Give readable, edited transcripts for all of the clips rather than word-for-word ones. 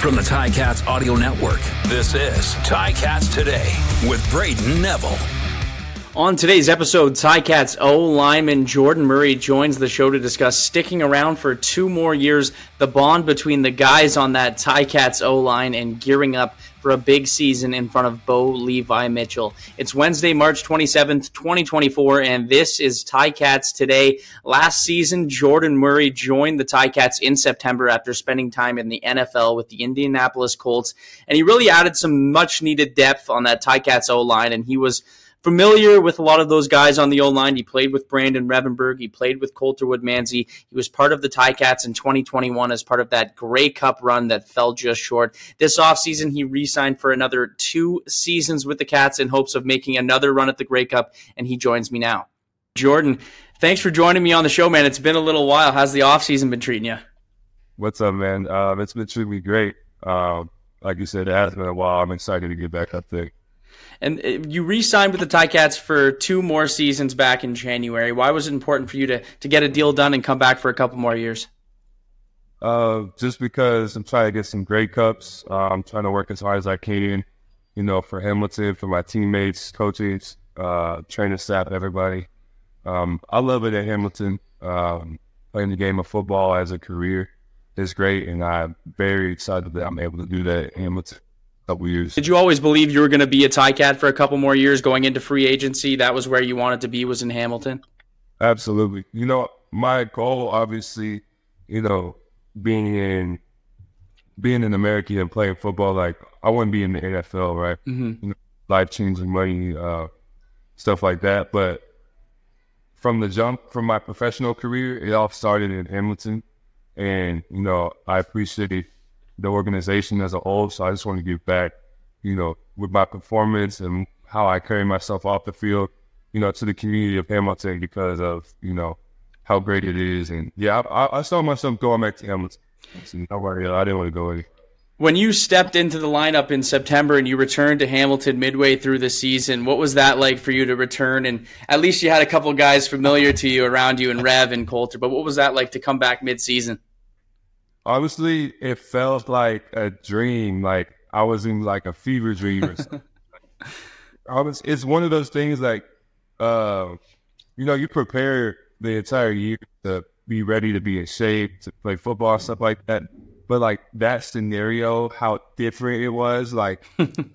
From the Ticats Audio Network, this is Ticats Today with Braden Neville. On today's episode, Ticats O-lineman Jordan Murray joins the show to discuss sticking around for 2 more years, the bond between the guys on that Ticats O-line, and gearing up for a big season in front of Bo Levi Mitchell. It's Wednesday, March 27th, 2024, and this is Ticats Today. Last season, Jordan Murray joined the Ticats in September after spending time in the NFL with the Indianapolis Colts, and he really added some much-needed depth on that Ticats O-line, and he was familiar with a lot of those guys on the O-line. He played with Brandon Revenberg. He played with Colterwood Manzi. He was part of the Ticats in 2021 as part of that Grey Cup run that fell just short. This offseason, he re-signed for another 2 seasons with the Cats in hopes of making another run at the Grey Cup, and he joins me now. Jordan, thanks for joining me on the show, man. It's been a little while. How's the offseason been treating you? What's up, man? It's been treating me great. Like you said, it has been a while. I'm excited to get back up there. And you re-signed with the Ticats for 2 more seasons back in January. Why was it important for you to get a deal done and come back for a couple more years? Just because I'm trying to get some Grey Cups. I'm trying to work as hard as I can, for Hamilton, for my teammates, coaches, training staff, everybody. I love it at Hamilton. Playing the game of football as a career is great, and I'm very excited that I'm able to do that at Hamilton. Couple years. Did you always believe you were going to be a Ticat for a couple more years going into free agency? That was where you wanted to be, was in Hamilton? Absolutely. My goal, obviously, being in America and playing football, like I want to be in the NFL, right? Mm-hmm. Life-changing money, stuff like that. But from the jump, from my professional career, it all started in Hamilton. And, I appreciate the organization as a whole, so I just want to give back, with my performance and how I carry myself off the field, to the community of Hamilton because of, how great it is. And yeah, I saw myself going back to Hamilton. So I didn't want to go anywhere. When you stepped into the lineup in September and you returned to Hamilton midway through the season, what was that like for you to return? And at least you had a couple of guys familiar to you around you in Rev and Colter, but what was that like to come back mid-season? Honestly, it felt like a dream. Like I was in like a fever dream or something. It's one of those things like, you prepare the entire year to be ready to be in shape, to play football, stuff like that. But like that scenario, how different it was, like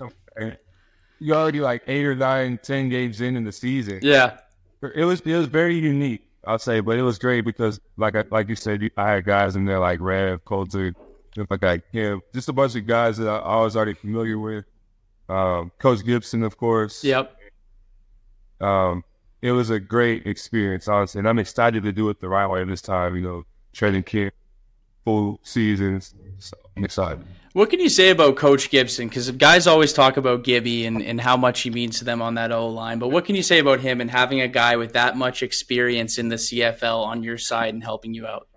you already like 8 or 9, 10 games in the season. Yeah. It was very unique, I'll say, but it was great because, like you said, I had guys in there like Rev, Colter, just a bunch of guys that I was already familiar with. Coach Gibson, of course. Yep. It was a great experience, honestly, and I'm excited to do it the right way this time. Training camp, full seasons, so I'm excited. What can you say about Coach Gibson? Because guys always talk about Gibby and how much he means to them on that O-line. But what can you say about him and having a guy with that much experience in the CFL on your side and helping you out?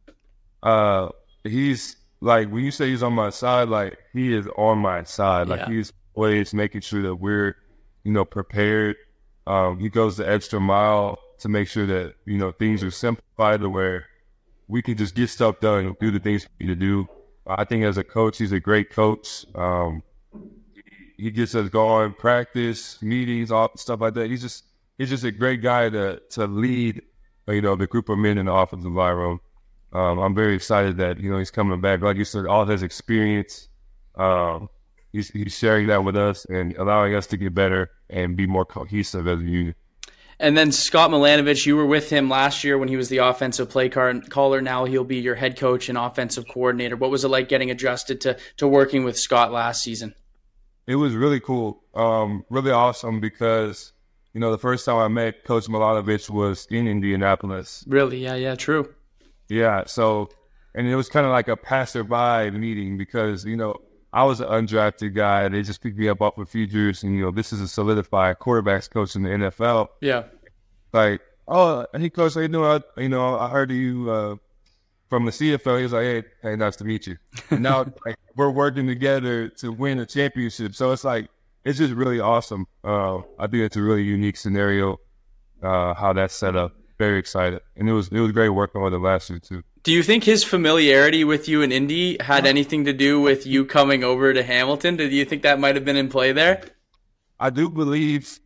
He's like, when you say he's on my side, like he is on my side. Like he's always making sure that we're, prepared. He goes the extra mile to make sure that, things are simplified to where we can just get stuff done and do the things we need to do. I think as a coach, he's a great coach. He gets us going, practice, meetings, all stuff like that. He's just a great guy to lead, the group of men in the offensive line room. I'm very excited that, he's coming back. Like you said, all his experience, he's sharing that with us and allowing us to get better and be more cohesive as a unit. And then Scott Milanovich, you were with him last year when he was the offensive play caller. Now he'll be your head coach and offensive coordinator. What was it like getting adjusted to working with Scott last season? It was really cool, really awesome because, the first time I met Coach Milanovich was in Indianapolis. Really? Yeah, true. Yeah, so, and it was kind of like a passerby meeting because, I was an undrafted guy. They just picked me up off of futures, and this is a solidified quarterbacks coach in the NFL. Yeah. Like, oh, hey coach, how you doing? I heard you from the CFL. He was like, hey, nice to meet you. And now we're working together to win a championship. So it's like it's just really awesome. I think it's a really unique scenario how that's set up. Very excited, and it was great working with him last year too. Do you think his familiarity with you in Indy had anything to do with you coming over to Hamilton? Do you think that might have been in play there? I do believe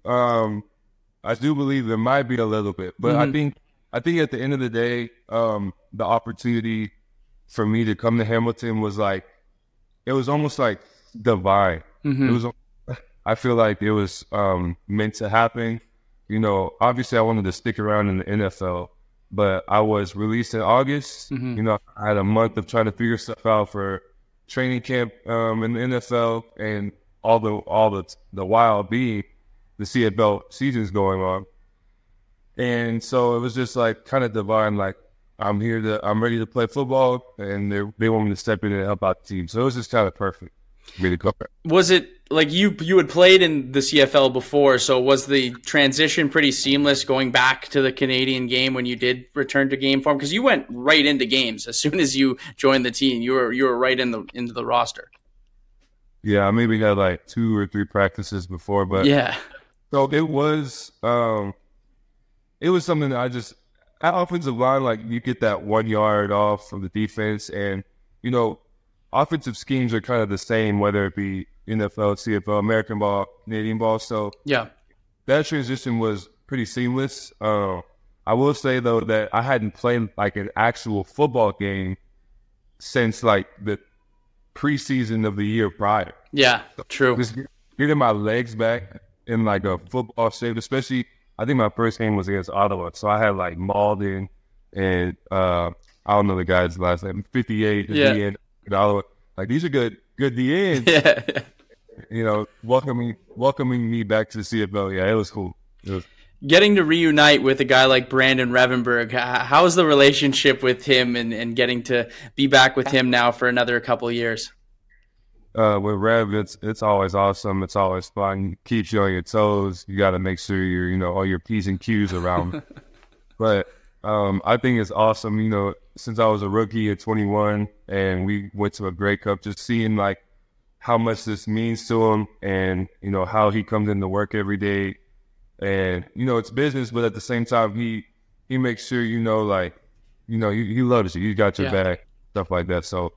there might be a little bit, but I think at the end of the day, the opportunity for me to come to Hamilton was like, it was almost like divine. It was, I feel like it was meant to happen. You know, obviously I wanted to stick around in the NFL, but I was released in August. You know, I had a month of trying to figure stuff out for training camp in the NFL, and all the while being the CFL season's going on. And so it was just like kind of divine, like I'm ready to play football, and they want me to step in and help out the team. So it was just kind of perfect for me to go there. Was it like you had played in the CFL before, so was the transition pretty seamless going back to the Canadian game when you did return to game form? Because you went right into games as soon as you joined the team. You were right into the roster. Yeah, I maybe had like 2 or 3 practices before, but yeah. So it was something that at offensive line, like you get that 1 yard off from the defense, and you know, offensive schemes are kind of the same, whether it be NFL, CFL, American ball, Canadian ball. So yeah, that transition was pretty seamless. I will say though that I hadn't played like an actual football game since like the preseason of the year prior. Yeah, true. Just getting my legs back in like a football shape, especially I think my first game was against Ottawa. So I had like Malden and I don't know the guy's last name, 58 at the end in Ottawa. Like these are good DNs. Yeah. You know, welcoming me back to the CFL. Yeah, it was cool. Getting to reunite with a guy like Brandon Revenberg, how's the relationship with him and getting to be back with him now for another couple of years? With Rev, it's always awesome. It's always fun. Keeps you on your toes. You got to make sure all your P's and Q's around. But I think it's awesome. You know, since I was a rookie at 21 and we went to a Grey Cup, just seeing like how much this means to him, and you know how he comes into work every day, and you know it's business, but at the same time he makes sure he loves you. He got your back, stuff like that. So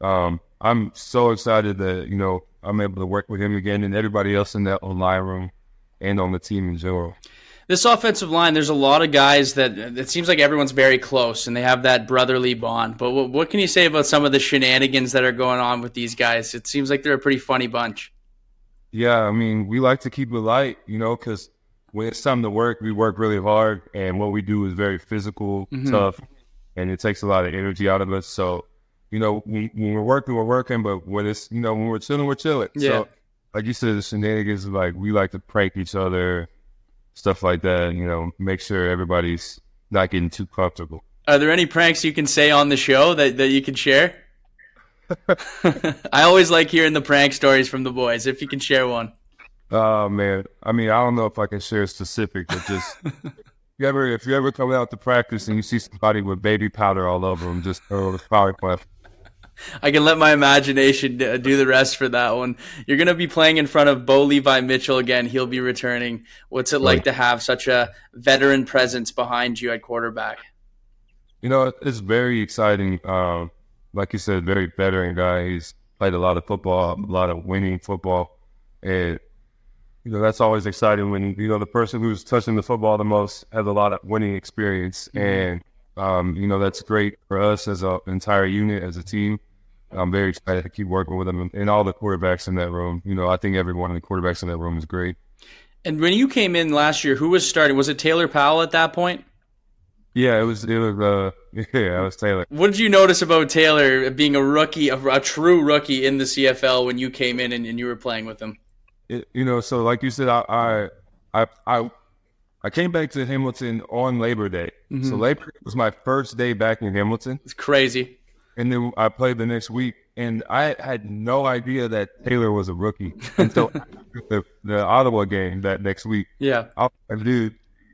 I'm so excited that I'm able to work with him again and everybody else in that line room and on the team in general. This offensive line, there's a lot of guys that it seems like everyone's very close and they have that brotherly bond. But what can you say about some of the shenanigans that are going on with these guys? It seems like they're a pretty funny bunch. Yeah, I mean, we like to keep it light, because when it's time to work, we work really hard. And what we do is very physical, tough, and it takes a lot of energy out of us. So, when we're working, but when it's, when we're chilling, we're chilling. Yeah. So, like you said, the shenanigans, like we like to prank each other, stuff like that, make sure everybody's not getting too comfortable. Are there any pranks you can say on the show that you can share? I always like hearing the prank stories from the boys, if you can share one. Oh, man. I mean, I don't know if I can share specific, but just if you ever come out to practice and you see somebody with baby powder all over them, just throw the powder puff. I can let my imagination do the rest for that one. You're going to be playing in front of Bo Levi Mitchell again. He'll be returning. What's it like to have such a veteran presence behind you at quarterback? It's very exciting. Like you said, very veteran guy. He's played a lot of football, a lot of winning football. And, that's always exciting when, the person who's touching the football the most has a lot of winning experience. And, that's great for us as an entire unit, as a team. I'm very excited to keep working with them and all the quarterbacks in that room. I think every one of the quarterbacks in that room is great. And when you came in last year, who was starting? Was it Taylor Powell at that point? Yeah, it was Taylor. What did you notice about Taylor being a rookie, a true rookie in the CFL when you came in and you were playing with him? So like you said, I came back to Hamilton on Labor Day. Mm-hmm. So Labor Day was my first day back in Hamilton. It's crazy. And then I played the next week, and I had no idea that Taylor was a rookie until the Ottawa game that next week. Yeah. I was like, dude,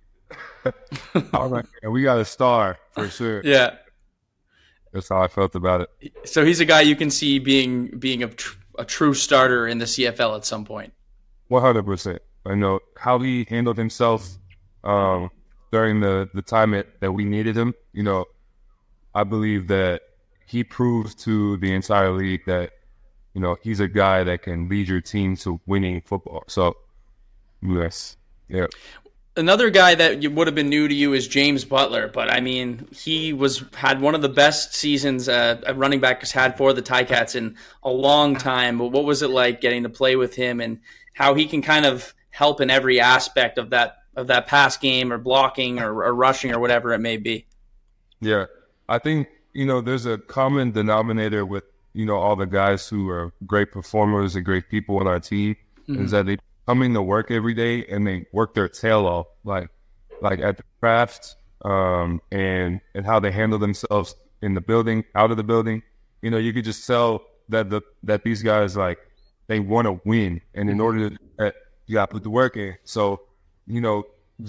we got a star for sure. Yeah. That's how I felt about it. So he's a guy you can see being a true starter in the CFL at some point. 100%. I know how he handled himself during the time that we needed him. I believe that he proves to the entire league that, you know, he's a guy that can lead your team to winning football. So, yes, yeah. Another guy that would have been new to you is James Butler, but I mean, he had one of the best seasons a running back has had for the Ticats in a long time. But what was it like getting to play with him, and how he can kind of help in every aspect of that pass game, or blocking, or rushing, or whatever it may be? Yeah, I think, you know, there's a common denominator with, you know, all the guys who are great performers and great people on our team, is that they coming to work every day and they work their tail off, like at the craft, and how they handle themselves in the building, out of the building. You know, you could just tell that these guys, like, they want to win, and in order to do that, you got to put the work in. So, you know,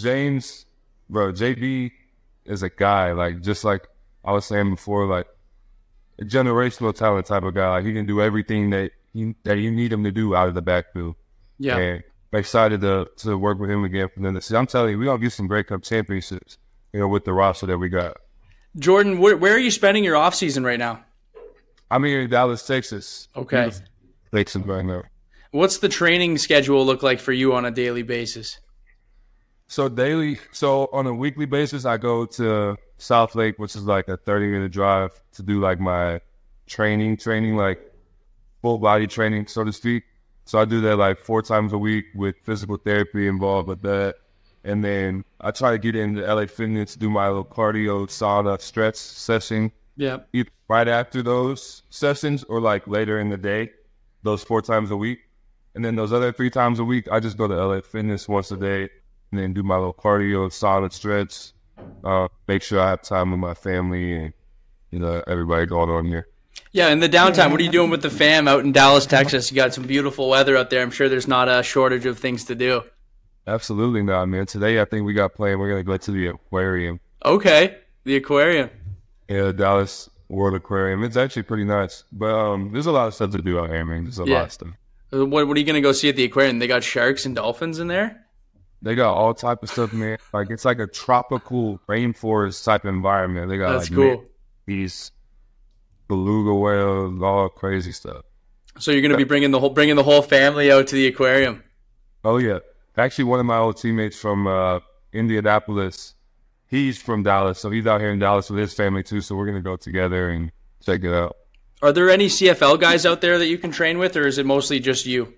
JB is a guy, like, just like I was saying before, like a generational talent type of guy. Like, he can do everything that you need him to do out of the backfield. Yeah, and I'm excited to work with him again for them. I'm telling you, we're going to get some Grey Cup championships, you know, with the roster that we got. Jordan, where are you spending your off season right now? I'm here in Dallas, Texas. Okay. Texas right now. What's the training schedule look like for you on a daily basis? So on a weekly basis, I go to South Lake, which is like a 30-minute drive, to do like my training, like full body training, so to speak. So I do that like 4 times a week with physical therapy involved with that. And then I try to get into LA Fitness, do my little cardio, sauna, stretch session. Yeah. Either right after those sessions or like later in the day, those 4 times a week. And then those other 3 times a week, I just go to LA Fitness once a day and then do my little cardio, sauna, stretch, make sure I have time with my family and, you know, everybody going on here. Yeah, in the downtime, what are you doing with the fam out in Dallas, Texas? You got some beautiful weather out there. I'm sure there's not a shortage of things to do. Absolutely not, man. Today, I think we're going to go to the aquarium. Okay, the aquarium. Yeah, Dallas World Aquarium. It's actually pretty nice. But there's a lot of stuff to do out here, man. There's a lot of stuff. What are you going to go see at the aquarium? They got sharks and dolphins in there? They got all type of stuff, man. Like, it's like a tropical rainforest type environment. They got That's cool. These beluga whales, all crazy stuff. So you're going to be bringing the whole family out to the aquarium? Oh yeah, actually, one of my old teammates from Indianapolis, he's from Dallas, so he's out here in Dallas with his family too. So we're going to go together and check it out. Are there any CFL guys out there that you can train with, or is it mostly just you?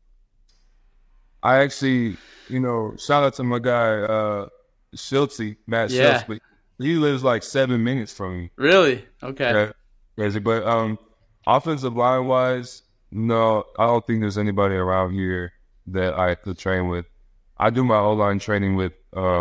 I actually, you know, shout out to my guy Schultze, Matt Schultze. He lives like 7 minutes from me. Really? Okay. Yeah. Crazy, but offensive line wise, no, I don't think there's anybody around here that I could train with. I do my O-line training with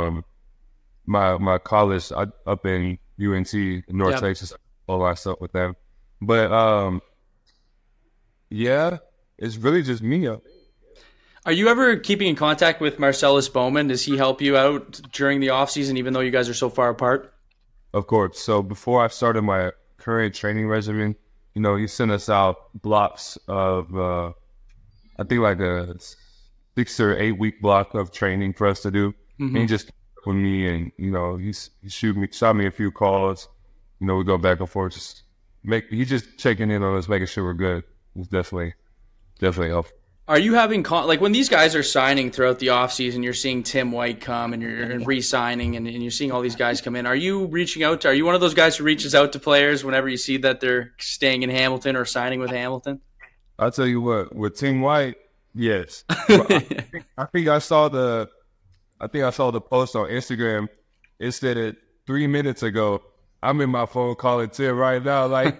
my college up in UNT, North Texas, O-line stuff with them. But yeah, it's really just me. Are you ever keeping in contact with Marcellus Bowman? Does he help you out during the off season, even though you guys are so far apart? Of course. So before I started my current training regimen, you know, he sent us out blocks of, I think like a 6 or 8 week block of training for us to do. Mm-hmm. And he just with me, and you know, he shot me a few calls. You know, we go back and forth. He's just checking in on us, making sure we're good. It's definitely helpful. Are you having like when these guys are signing throughout the offseason, you're seeing Tim White come and you're re-signing and you're seeing all these guys come in. Are you reaching out are you one of those guys who reaches out to players whenever you see that they're staying in Hamilton or signing with Hamilton? I'll tell you what, with Tim White, yes. I think I saw the post on Instagram. It said it 3 minutes ago. I'm in my phone calling Tim right now, like,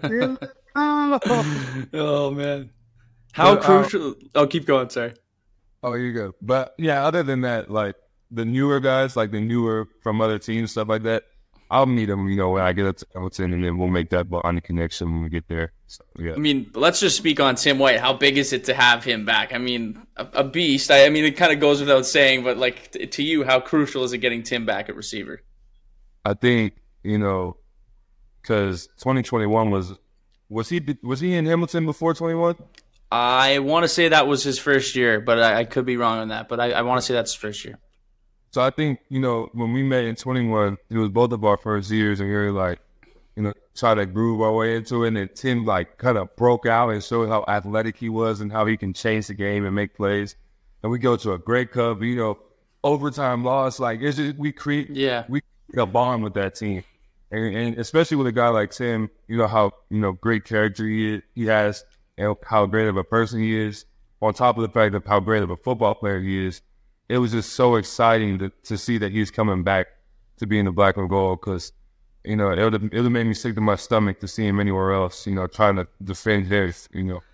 oh man. How crucial? Keep going. Sorry. Oh, here you go. But yeah, other than that, like the newer guys, like the newer from other teams, stuff like that, I'll meet them, you know, when I get up to Hamilton, and then we'll make that bond connection when we get there. So, yeah. I mean, let's just speak on Tim White. How big is it to have him back? I mean, a beast. I mean, it kind of goes without saying, but like to you, how crucial is it getting Tim back at receiver? I think, you know, because 2021 was he in Hamilton before 21? I want to say that was his first year, but I could be wrong on that. But I want to say that's his first year. So I think, you know, when we met in 21, it was both of our first years, and we were like, try to groove our way into it. And Tim like kind of broke out and showed how athletic he was and how he can change the game and make plays. And we go to a Grey Cup, overtime loss. Like we create a bond with that team. And especially with a guy like Tim, how great character he has and how great of a person he is, on top of the fact of how great of a football player he is. It was just so exciting to see that he's coming back to be in the black and gold, because it would have made me sick to my stomach to see him anywhere else, trying to defend his,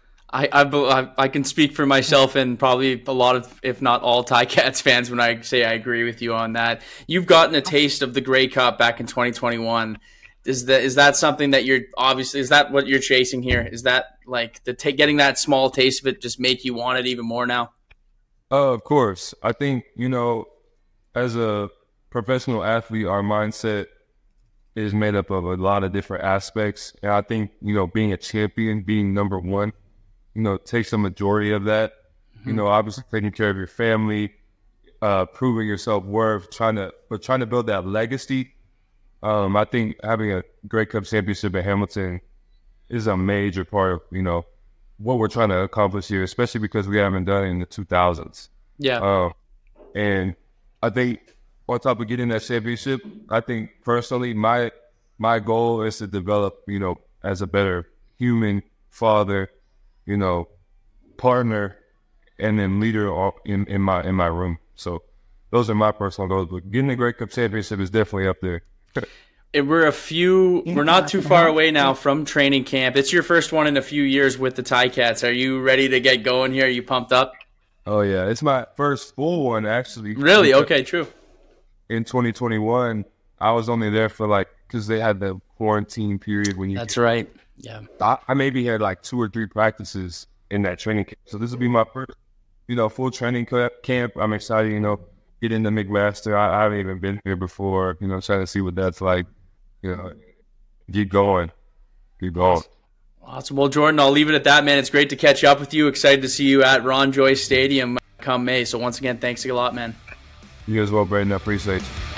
I can speak for myself and probably a lot of, if not all, Ticats fans when I say I agree with you on that. You've gotten a taste of the Grey Cup back in 2021. Is that something that is that what you're chasing here? Is that like getting that small taste of it just make you want it even more now? Of course. I think, as a professional athlete, our mindset is made up of a lot of different aspects. And I think, being a champion, being number one, takes the majority of that. Mm-hmm. Obviously taking care of your family, proving your self-worth, trying to build that legacy. I think having a Grey Cup championship at Hamilton is a major part of, what we're trying to accomplish here, especially because we haven't done it in the 2000s. Yeah. And I think on top of getting that championship, I think personally my goal is to develop, as a better human, father, partner, and then leader in my room. So those are my personal goals. But getting the Grey Cup championship is definitely up there. We're not too far away now from training camp. It's your first one in a few years with the Ticats. Are you ready to get going here? Are you pumped up? Oh, yeah. It's my first full one, actually. Really? Okay, true. In 2021, I was only there for because they had the quarantine period when you. That's right. Yeah. I maybe had 2 or 3 practices in that training camp. So this will be my first, full training camp. I'm excited, get into McMaster. I haven't even been here before, trying to see what that's like. Keep going. Awesome. Well, Jordan, I'll leave it at that, man. It's great to catch up with you. Excited to see you at Ron Joyce Stadium come May. So once again, thanks a lot, man. You as well, Braden. I appreciate you.